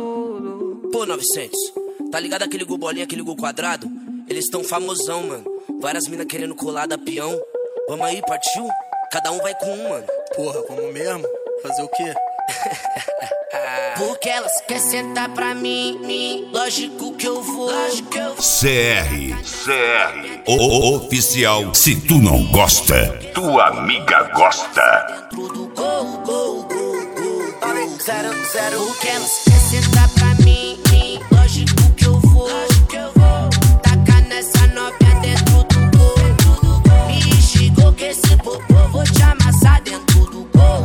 tudo. Pô, 900, tá ligado aquele gol bolinha, aquele gol quadrado? Eles tão famosão, mano. Várias minas querendo colar da peão. Vamos aí, partiu? Cada um vai com um, mano. Porra, vamos mesmo? Fazer o quê? Porque elas querem sentar pra mim, lógico que eu vou. CR o oficial. Se tu não gosta, tua amiga gosta. Dentro do gol. 0-0. Porque elas querem sentar pra mim, lógico que eu vou. Tacar nessa novinha dentro do gol. Me instigou que esse popô vou te amassar dentro do gol.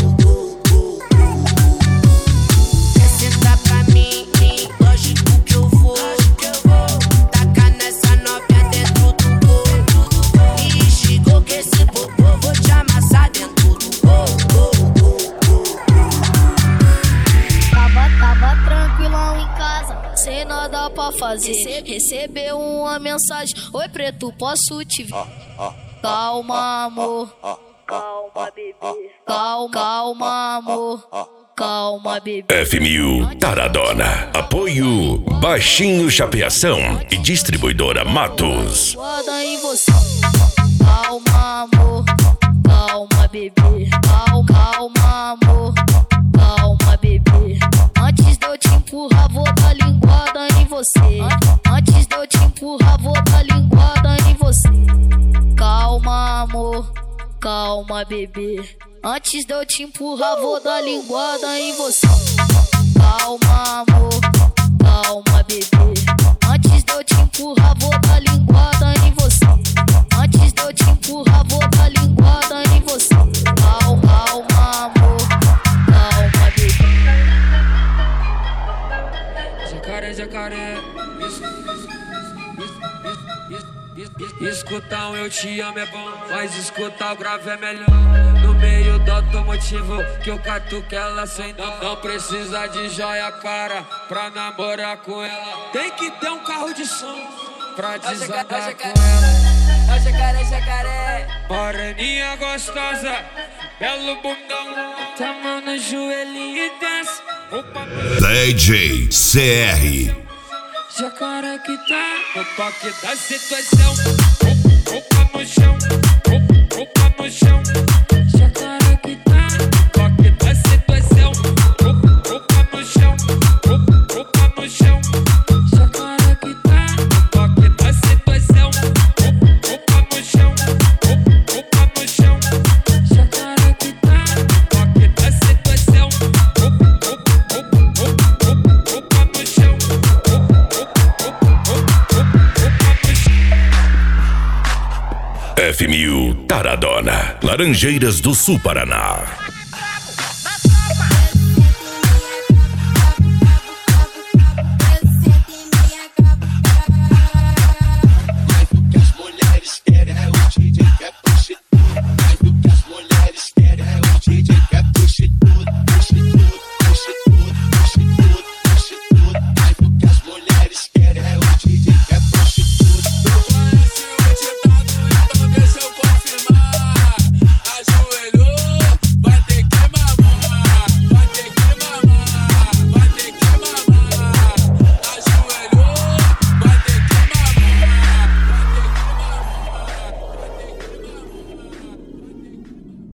Quer sentar pra mim, lógico que eu vou. Tacar nessa novinha dentro do gol. Me instigou que esse popô vou te amassar dentro do gol. Tava tranquilão em casa, sem nada pra fazer. Recebeu uma mensagem: oi preto, posso te ver? Calma, amor. Calma, bebê. Calma, amor. Calma, bebê. FMU Taradona. Apoio Baixinho Chapeação e Distribuidora Matos. Guarda em você. Calma, amor. Calma, bebê. Calma, amor. Calma, bebê. Antes de eu te empurrar, vou dar linguada em você. Antes de eu te empurrar, vou dar linguada em você. Calma, amor. Calma, bebê. Antes de eu te empurrar, vou dar linguada em você. Calma, amor. Calma, bebê. Antes de eu te empurrar, vou dar linguada em você. Antes de eu te empurrar, vou dar linguada em você. Calma, amor. Calma, bebê. Jacaré. Escutar um eu te amo é bom, mas escutar o grave é melhor. No meio do automotivo que eu catuco ela sem dó. Não precisa de joia cara pra namorar com ela. Tem que ter um carro de som pra desandar com ela. Jacaré. Moreninha gostosa, belo bundão. Tá mão no joelhinho e desce. DJ CR. Jacaré que tá no toque da situação. Opa no chão. Jacaré que tá no toque da situação. Opa no chão. Jacaré que tá no toque da situação. Opa no chão. Jacaré que tá no toque da situação. Opa no chão. FMU Taradona, Laranjeiras do Sul, Paraná.